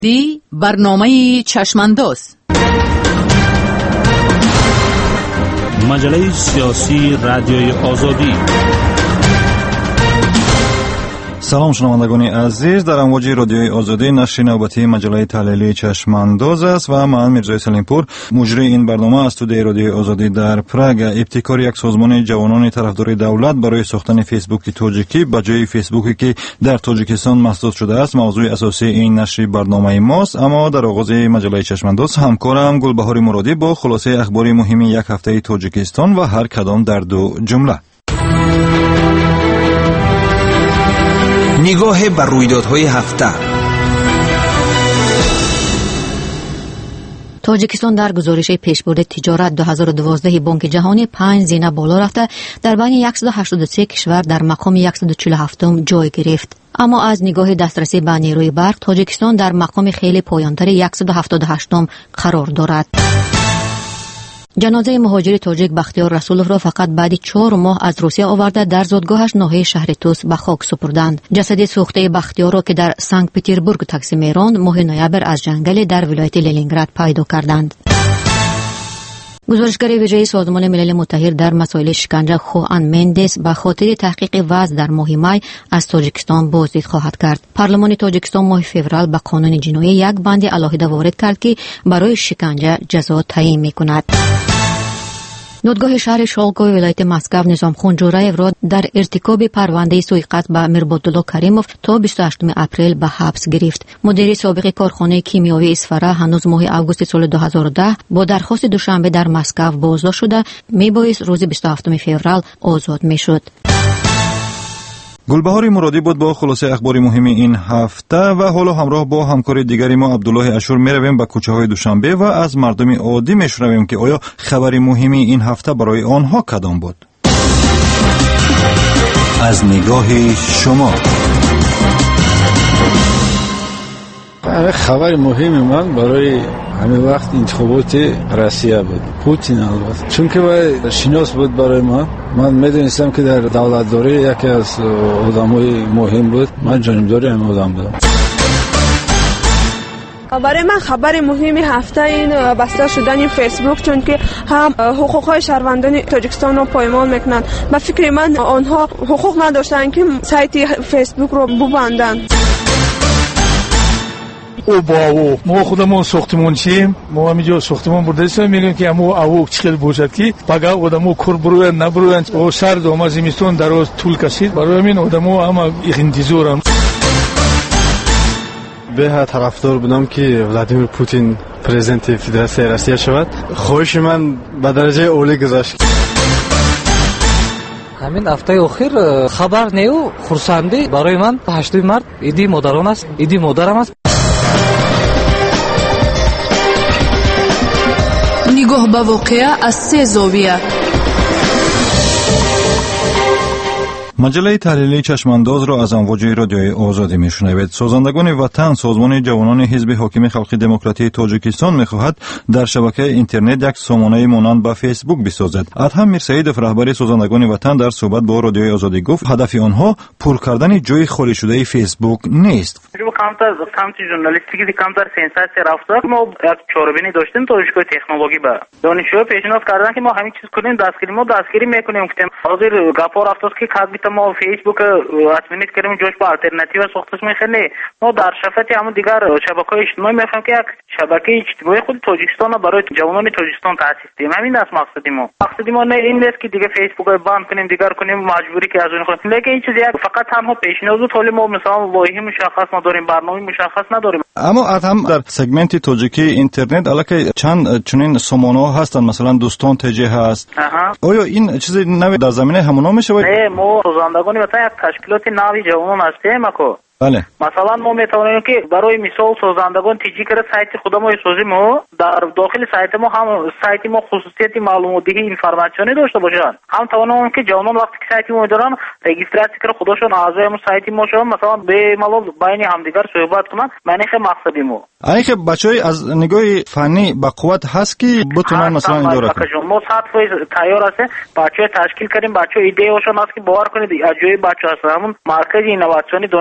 دی برنامه چشمانداز، مجله سیاسی رادیوی آزادی. سلام شنوندگان عزیز، در امواج رادیوی آزادی نشر نوبتی مجله تحلیلی چشمانداز است و من میرزای سلیمپور مجری این برنامه از استودیوی رادیوی آزادی در پراگ. ابتکار یک سازمان جوانان طرفدار دولت برای ساختن فیسبوک تاجیکی به جای فیسبوکی که در تاجیکستان مسدود شده است موضوع اساسی این نشر برنامه ماست. اما در آغاز مجله چشمانداز همکارم گلبهار مرادی با خلاصه اخبار مهم یک هفته تاجیکستان و هر کدام در دو جمله. نگاه بر رویدادهای هفته. تاجیکستان در گزارش پیشبرد تجارت 2012 بانک جهانی 5 زینه بالا رفته در بین 183 کشور در مقام 147 جای گرفت. اما از نگاه دسترسی به نیروی برق تاجیکستان در مقام خیلی پایانتر 178 قرار دارد. جنازه مهاجر تاجیک بختیار رسولوف را فقط بعد 4 ماه از روسیه آورده در زادگاهش ناحیه شهر توس به خاک سپردند. جسد سوخته بختیار را که در سنت پترزبورگ تقسیم میراند ماه نوامبر از جنگل در ولایت لنینگراد پیدا کردند. گزارشگر ویژه سازمان ملل متحد در مسائل شکنجه خوان مندس به خاطر تحقیق وضع در ماه می از تاجیکستان بازدید خواهد کرد. پارلمان تاجیکستان ماه فوریه به قانون جنایی یک بند علاهده وارد کرد که برای شکنجه جزا تعیین می‌کند. دادگاه شهر شالگوی ولایت مسکو نظامخوان جورایف را در ارتکاب پرونده سوء قصد به میربادالله کریموف تا 28 اپریل به حبس گرفت. مدیر سابق کارخانه کیمیاوی اصفره هنوز ماه آگوست سال 2010 با درخواست دوشنبه در مسکو بازداشت شده میبایست روز 27 فوریه آزاد میشد. گلبهار مرادی بود با خلاصه اخبار مهم این هفته و حالا همراه با همکار دیگری ما عبدالله اشور میرویم به کوچه های دوشنبه و از مردم عادی میشنویم که آیا خبر مهم این هفته برای آنها کدام بود. از نگاه شما. خبر مهم من برای همین وقت انتخابات روسیه بود، پوتین البته، چون که باید شناس بود برای من میدونستم که در دولتداری یکی از آدمای مهم بود. من جانبداری هم آدم بودم. برای من خبر مهم هفته این بسته شدن فیسبوک، چون که هم حقوق‌های شهروندان تاجیکستان رو پایمال میکنند. به فکر من آنها حقوق نداشتن که سایت فیسبوک رو ببندن. او با او ما خودمون ساختمون چیم، ما همینجا ساختمون برداشتیم میگیم که امو او چقدر باشد که بگا آدمو کور بروند نبروند او سرد و زمستون دراز طول کشید. برای همین آدمو هم انتظارن. به طرفدار بودم که ولادیمیر پوتین پرزیدنت فدراسیون روسیه شود. خواهش من به درجه اولی گذاشت. همین هفته اخیر خبر نیو خرسندی برای من 8 مارت ایدی مادران است، ایدی مادرم است. نگاه به واقعه از 3 زاویه. مجله تحلیلی چشمانداز را از امواج رادیوی آزادی میشنوید. سازندگان وطن سازمان جوانان حزب حاکم خلق دموکراتی تاجیکستان میخواهد در شبکه اینترنت یک سامانه مانند به فیسبوک بسازد. ادهم میرسیدوف رهبر سازندگان وطن در صحبت با رادیوی آزادی گفت هدف آنها پر کردن جای خالی شده فیسبوک نیست. سمت ژورنالیستیکی کمتر سنساسیون رفتار ما یک چاره‌بینی داشتیم دانشگاه تکنولوژی با دانشجوها پیشنهاد کردن که ما همین چیز کنیم، دستگیری میکنیم. گفتم حاضر گپا رفتاست که کاغذ ما فیسبوک ادمینیت کردیم جوش با آلترناتیو ساختش میخنه. ما در شفاتی همون دیگر شبکه‌های اجتماعی میفهم که یک شبکه اجتماعی خود تاجیکستان برای جوانان تاجیکستان تأسیس کردیم. همین است مقصدی ما نه این نیست که دیگه فیسبوک رو بند کنیم دیگر کنیم مجبوری که از اون خود. لیکن این چیز یک فقط تنها پیشنهاد بود. حالا ما مثلا واحد مشخص نداریم، برنامه مشخص نداریم. اما ادهم در سگمنت تاجیکی اینترنت البته چند چنین سامانه‌ها هستن، مثلا دوستان تجه هست. آیا این چیز نوی در زمینه همونا میشه؟ نه ما سازندگان وطن یک تشکیلات نوی جوانان هستیم اکو. بله. مثلا ما میتوانیم که برای مثال سازندگان تیجی کرد سایت خودمو سازیم ما در داخل سایت ما هم سایت ما خصوصیت معلوماتی اینفورماسیونی داشته باشن. هم توانم که جوانان وقتی که سایت ما دارن رجیستراسی کرد خودشون اعضای ما سایت ما شون مثلا به ملال بین همدیگر صحبت کنن. معنی که مقصدی ما اینه که بچهای از نگاه فنی با قوت هست که بتونن مثلا اداره کنن. ما 100% تیار هست. بچهای تشکیل کردیم، بچهای ایده هاشون هست که باور کنید از جای بچه هست همون مرکز اینواسیونی دانشگاه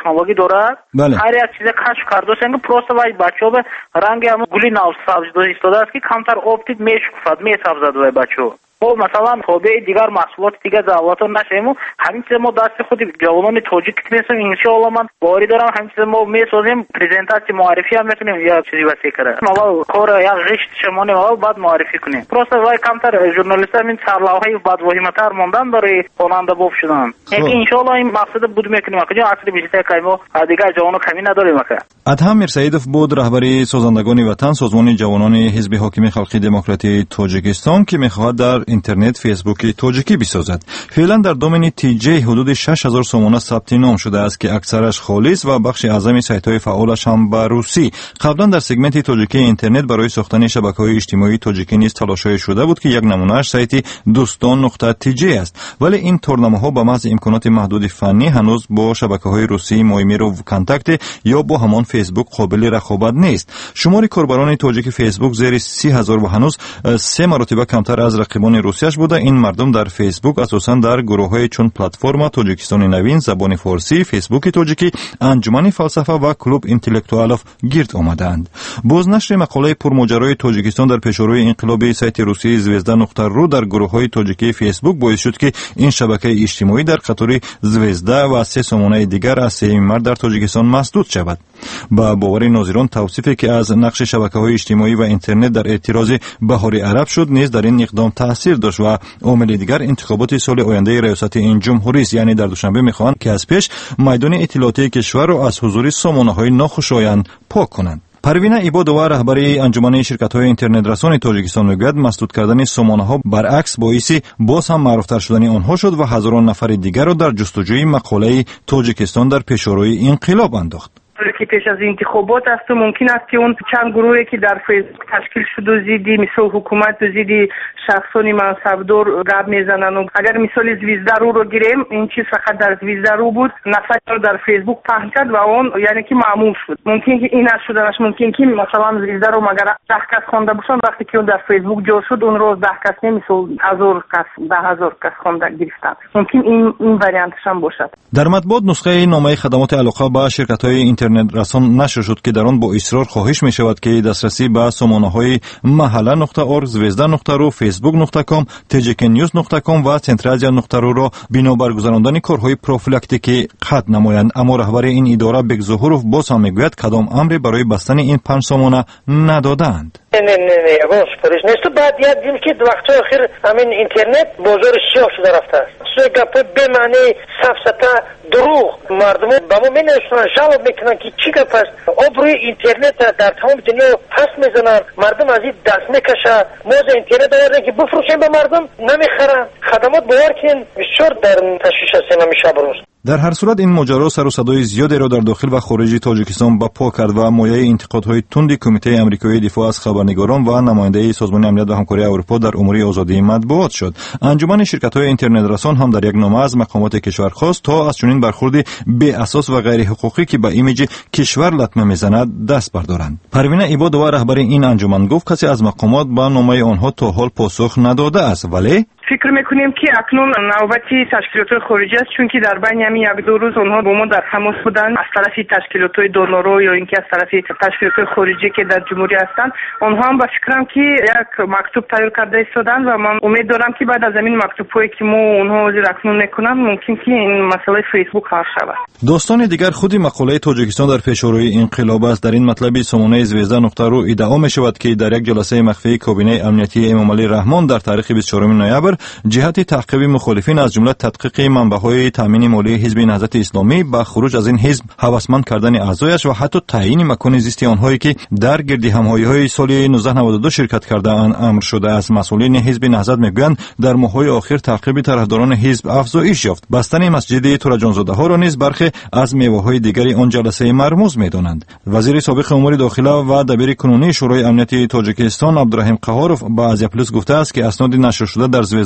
технология дорад. Ҳар як чизе кашф кардошанд ки просто вай бачаҳо ба ранги ҳамон гули навсабзӣ истодааст ки камтар об дид мешукуфад месабзад вай бачаҳо. ما مثلا تابع دیگر محصولات دیگر ضوابط نشیم و همین چیز ما دست خود جوانان تاجیک میسیم ان شاء الله من باوری دارم همین چیز ما میسازیم پرزنتاسی معرفی هم میکنیم یا چیزی واسه کرده ما کار یا غشت شما نه بعد معرفی کنیم پروسه وای کمتر ژورنالیست همین سرلاهای بعد وهمتر ماندن برای خواننده باب شدن یکی ان شاء الله این مقصد بود میکنیم که اصل بیشتر که ما دیگر جوانان کمی نداریم که ادهم میرسایدوف بود رهبری سازندگان وطن سازمان جوانان حزب حاکم خلقی دموکراتی تاجیکستان که میخواهد در اینترنت فیسبوک تاجیکی بسازد. فعلا در دامن تیجی حدود 6000 سامانه ثبت نام شده است که اکثرش خالص و بخش اعظمی سایت‌های فعالش هم به روسی. قبلا در سگمنت تاجیکی اینترنت برای ساختن شبکه‌های اجتماعی تاجیکی نیز تلاش‌های شده بود که یک نمونه‌اش سایت doston.tj است. ولی این تورنمه‌ها با محض امکانات محدود فنی هنوز با شبکه‌های روسی مایمیر و کانتاکت یا با همان فیسبوک قابل رقابت نیست. شمار کاربران تاجیک فیسبوک زیر 30000 و هنوز 3 مرتبه کمتر از رقیبان روسیش بوده. این مردم در فیسبوک اساساً در گروه‌های چون پلتفرم تاجیکستان نوین، زبان فارسی، فیسبوک تاجیکی، انجمن فلسفه و کلوب اینتלקטואלов گرد آمدند. بازنشر مقاله پرماجرای تاجیکستان در پیشروی انقلاب سایت روسی zvezda.ru در گروه‌های تاجیکی فیسبوک باعث شد که این شبکه اجتماعی در قطار zvezda و 3 سامانه دیگر از 3 مارس در تاجیکستان مسدود شود. با باور ناظران توصیفی که از نقش شبکه‌های اجتماعی و اینترنت در اعتراض بهار عرب شد نیز در این اقدام تاثیر داشت و عامل دیگر انتخابات سال آینده ریاست این جمهوری است. یعنی در دوشنبه می‌خواهند که از پیش میدان اطلاعاتی کشور را از حضور سامانه‌های ناخوشایند پاک کنند. پروین عبادووا رهبری انجمن شرکت‌های اینترنت رسان تاجیکستان میگوید مسدود کردن سامانه‌ها برعکس باعث باز هم معروف‌تر شدن آنها شد و هزاران نفر دیگر را در جستجوی مقاله تاجیکستان در پیشروی انقلاب انداخت. که پیش از انتخابات است و ممکن است که اون چند گروهی که در فیسبوک تشکیل شده زیدی مثل حکومت و زیدی شخصانی منصبدار گپ میزنن و اگر مثال zvezda.ru رو گیریم این چیز فقط در zvezda.ru بود نفر در فیسبوک پهن کرد و اون یعنی که معمول شد. ممکن که این نشدنش ممکن که مثلا zvezda.ru مگر 10 کس خوانده باشن وقتی که اون در فیسبوک جا شد اون روز 10 کس نمیشه 1000 کس 10000 کس خوانده گرفتن. ممکن این واریانتش هم باشد. در مطبوعات نسخه نامه خدمات علاقه به شرکت‌های اینترنت رسان نشر شد که در آن با اصرار خواهش می شود که دسترسی به سامانه‌های mahalla.org, zvezda.ru, facebook.com, tjknews.com و centrasia.ru را بنا بر گذراندن کارهای پروفیلاکتیکی قطع نمایند. اما رهبر این اداره بگزهوروف باز هم میگوید کدام امری برای بستن این 5 سامانه ندادند. نه سپارش نیست. بعد یادیم که وقت آخر همین اینترنت بازار سیاه شده رفته است. سوی گپه به معنی سفسطه دروغ مردم با ما می نوشتن جواب میکنن که چی گپ است. آبروی اینترنت در تمام دنیا پس میزنن مردم از این دست میکشه. موز اینترنت آوردن که بفروشیم به مردم نمیخرن. خدمات باور کن بسیار در تشویش هستیم همیشه بروز. در هر صورت این ماجرا سر و صدای زیادی را در داخل و خارج تاجیکستان به پا کرد و مایه انتقادهای تند کمیته آمریکایی دفاع از خبرنگاران و نماینده سازمان امنیت و همکاری اروپا در امور آزادی مطبوعات شد. انجمن شرکت‌های اینترنت رسان هم در یک نامه از مقامات کشور خواست تا از چنین برخورد بی اساس و غیر حقوقی که به ایمیج کشور لطمه میزند دست بردارند. پروین عبادووا رهبر این انجمن گفت کسی از مقامات به نامه آنها تا حال پاسخ نداده است ولی فکر میکنیم که اکنون نوبتی تشکیلات خارجی است چون که در بین همین یک دو روز اونها با ما در تماس بودن از طرف تشکیلات دونورو یا اینکه از طرف تشکیلات خارجی که در جمهوری هستند اونها هم با فکرم که یک مکتوب تایید کرده ایستادن و من امید دارم که بعد از همین مکتوبی که ما اونها اکنون میکنن ممکن که این مسئله فیسبوک حل شود. دوستان دیگر خودی مقاله تاجیکستان در پیشروی انقلاب است. در این مطلب سامانه zvezda.ru ادعا می‌شود که در یک جلسه مخفی کابینه امنیتی امامعلی رحمان در تاریخ 24 نوامبر جهت تعقیب مخالفین از جمله تدقیق منبع‌های تامین مالی حزب نهضت اسلامی با خروج از این حزب هوسمند کردن اعضایش و حتی تعیین مکان زیست آنهایی که در گردی همایی‌های سال 1992 شرکت کرده‌اند امر شده است. مسئولین حزب نهضت میگویند در ماه‌های آخر تعقیب طرفداران حزب افزایش یافت. بستن مسجد تورجانزاده‌ها را نیز برخی از میوه‌های دیگری آن جلسه مرموز می‌دانند. وزیر سابق امور داخله و دبیر کنونی شورای امنیتی تاجیکستان عبدالرحیم قهاروف با آزیا پلس گفته است که اسناد نشر شده در zvezda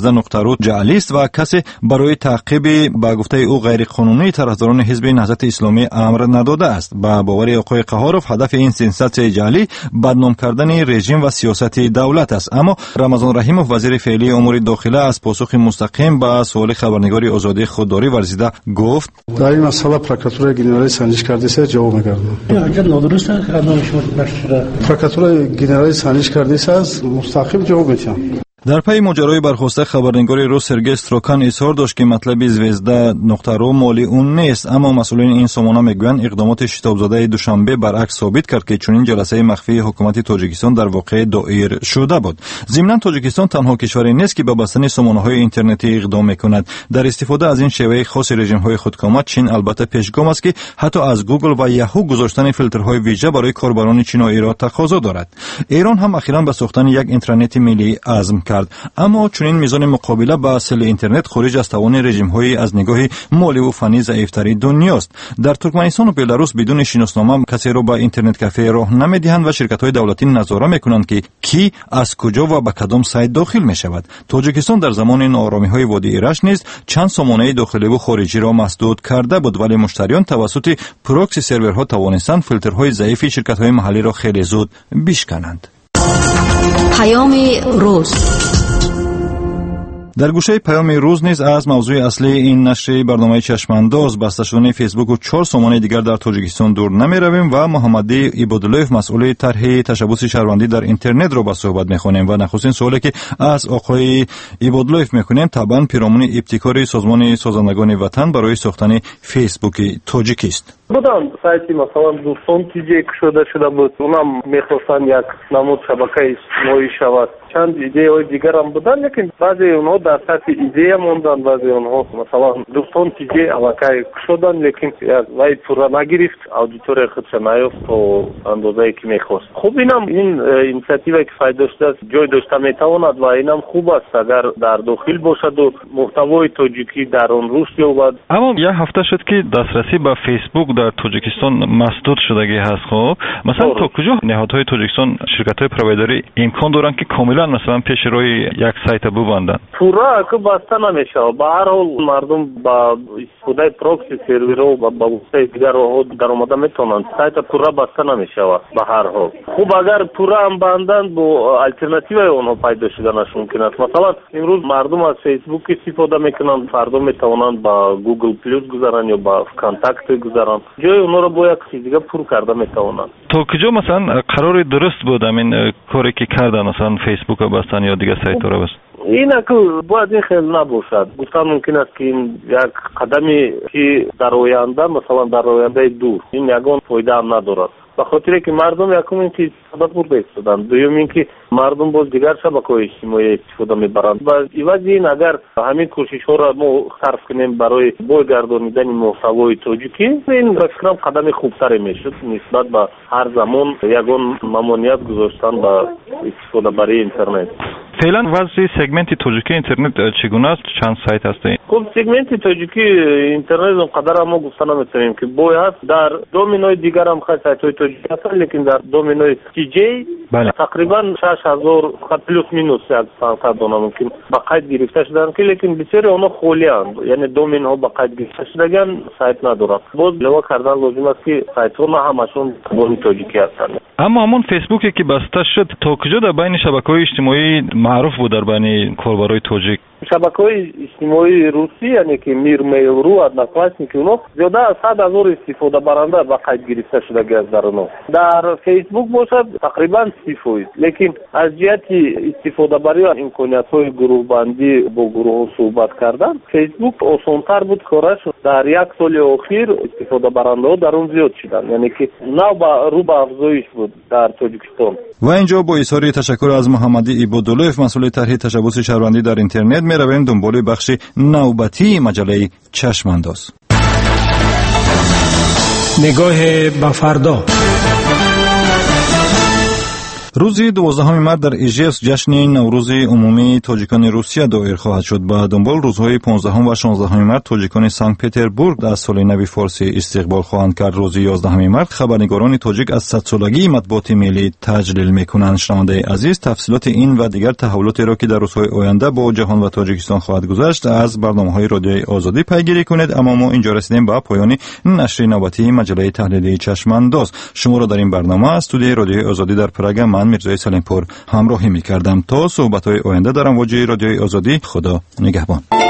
12.ru جعلی است و کسی برای تعقیب با گفته او غیر قانونی طرفداران حزب نهضت اسلامی امر نداده است. با باور آقای قهارов هدف این سنساسیون جعلی بدنام کردن رژیم و سیاست دولت است. اما رمضان رحیمов وزیر فعلی امور داخله از پاسخ مستقیم به سوال خبرنگار آزادی خودداری ورزیده گفت: در این مسئله پروکراتور گنرالی سنجش کرده است، جواب می‌گردم. اگر نادرست اقدام شما نشده، پروکراتور گنرالی سنجش کرده است، مستقیم جواب می‌دم. در پی ماجرای برخواسته خبرنگار روس سرگئی استروکان اظهار داشت که مطلب زvezda.ru مالی اون نیست، اما مسئولین این سامانه میگویند اقدامات شتابزاده دوشنبه برعکس ثابت کرد که چنین جلسه مخفی حکومت تاجیکستان در واقع دایر شده بود. ضمناً تاجیکستان تنها کشوری نیست که به بستن سامانه‌های اینترنتی اقدام میکند. در استفاده از این شیوه خاص رژیم‌های خودکامه چین البته پیشگام است که حتی از گوگل و یاهو گذاشتن فیلترهای ویژه برای کاربران چینی را تقاضا دارد. ایران هم اخیراً به ساختن یک اینترنت ملی عزم کرد، اما چنین میزان مقابله با اصل اینترنت خارج از توان رژیم‌های از نگاه مالی و فنی ضعیف‌تری دنیاست. در ترکمنستان و بلاروس بدون شناسنامه کسی را به اینترنت کافه راه نمیدهند و شرکت‌های دولتی نظارت می‌کنند که کی از کجا و به کدام سایت داخل می‌شود. تاجیکستان در زمان ناآرامی‌های وادی ایرش نیز چند سامانه داخلی و خارجی را مسدود کرده بود، ولی مشتریان توسط پروکسی سرورها توانستند فیلترهای ضعیف شرکت‌های محلی را خیلی زود بشکنند. پیام روز. در گوشه پیام روز نیز از موضوع اصلی این نشر برنامه چشمانداز بسته شدن فیسبوک و 4 سامانه دیگر در تاجیکستان دور نمی رویم و محمدی ایبادلویف مسئول طرح تشبث شهروندی در اینترنت را به صحبت می‌خوانیم و نخستین سوالی که از آقای ایبادلویف می‌کنیم طبعا پیرامون ابتکار سازمان سازندگان وطن برای ساختن فیسبوک تاجیکی است. بودن سایتی مثلا دوستان تیجی شده بود، اونم میخواستن یک نمود شبکه اجتماعی شود. چند ایده های دیگر هم بودن، لیکن بعضی اونها در سطح ایده موندن، بعضی اونها مثلا دوستان تیجی علاقه شدن، لیکن وای پورا نگرفت، اودیتور خودش نیافت تا اندازه‌ای که میخواست. خب اینم این اینیشیاتیوی که فایده داشته است جای داشته میتواند و اینم خوب است اگر در داخل باشد و محتوای تاجیکی در آن رشد یابد. اما یک هفته شد که دسترسی به فیسبوک در تاجیکستان مسدود شدگی هست. خب مثلا تا کجا نهادهای تاجیکستان شرکت‌های پروایدری امکان دارند که کاملا مثلا پیش روی یک سایت ببندن؟ پورا که بسته نمیشه. به هر حال مردم با استفاده پروکسی سرورها و با وسایل دیگر در اومده میتونن. سایت پورا بسته نمیشه به هر حال. خوب اگر پورا هم بندن با الटरनेटिव اونها پیدا شدنش ممکن است. مثلا امروز مردم از فیسبوک استفاده میکنن، فردا میتونن با گوگل پلاس گذارن یا با کانتاکت گذارن. جای اونها رو با یک چیز دیگه پر کرده میتونن. تا کجا مثلا قرار درست بود همین کاری که کردن مثلا فیسبوک رو بستن یا دیگه سایت رو بستن؟ اینا که باید این خیلی نباشد. گفتن ممکن است که این یک قدمی که در آینده مثلا در آینده دور این یگان فایده هم ندارد. به خاطر که مردم یکم این که استفاده برده استادن، دوم این که مردم باز دیگر شبکه‌های اجتماعی استفاده میبرند و عوض این اگر همین کوشش‌ها را ما صرف کنیم برای بازگردانیدن محتوای تاجیکی، این فکرم قدم خوبتری میشد نسبت به هر زمان یگان ممانعت گذاشتن به استفاده برای اینترنت. فعلا وضع سگمنت تاجیکی اینترنت چگونه است؟ چند سایت هست؟ خب سگمنت تاجیکی اینترنت اونقدر ما گفتن نمیتونیم که باید در دومینوی دیگر هم خیلی سایت‌های تاجیکی هستن، لیکن در دومینوی تی جی تقریبا 6000 خط پلوس مینوس یک سانت دونه ممکن با قید گرفته شدن که لیکن بسیاری اونها خالی اند، یعنی دومین ها با قید گرفته شدگان سایت ندارن. باز لوا کردن لازم است که سایت ها همشون زبان تاجیکی هستند. اما همون فیسبوکی که بسته شد تا کجا در بین شبکه‌های اجتماعی معروف بود در بین کاربرای تاجیک؟ شبکه‌های اجتماعی روسی یعنی که میر میل.ru، ادناکلاسنیک اونها زیاده از 100,000 استفاده برنده با قید گرفته شده از در اونها. در فیسبوک باشد تقریبا 0%، لیکن از جهت استفاده برای امکانیت‌های گروه بندی با گروه صحبت کردن فیسبوک آسان‌تر بود کارش. در یک سال اخیر استفاده برنده‌ها در اون زیاد شدن، یعنی که نو رو به افزایش بود در تاجیکستان. و اینجا با اظهار تشکر از محمدی ایبادلویف مسئول طرح تشبث شهروندی در اینترنت می‌رویم دنبال بخش نوبتی مجله چشمانداز. نگاه به فردا. روز 12 مارس در ایژیپت جشن نوروز عمومی تاجیکان روسیه دایر خواهد شد. به دنبال روزهای 15 و 16 مارس تاجیکان سنت پتربورگ از سال نو فارسی استقبال خواهند کرد. روز 11 مارس خبرنگاران تاجیک از 100 سالگی مطبوعات ملی تجلیل میکنند. شنونده عزیز، تفصیلات این و دیگر تحولاتی را که در روزهای آینده با جهان و تاجیکستان خواهد گذشت از برنامه‌های رادیوی آزادی پیگیری کنید. اما ما اینجا رسیدیم به پایان نشر نوبتی مجله تحلیلی چشمانداز. شما را در این برنامه از استودیوی رادیوی آزادی در پراگ من میرزای سلیمپور همراهی می‌کردم. تا صحبت‌های آینده در امواج رادیوی آزادی، خدا نگهبان.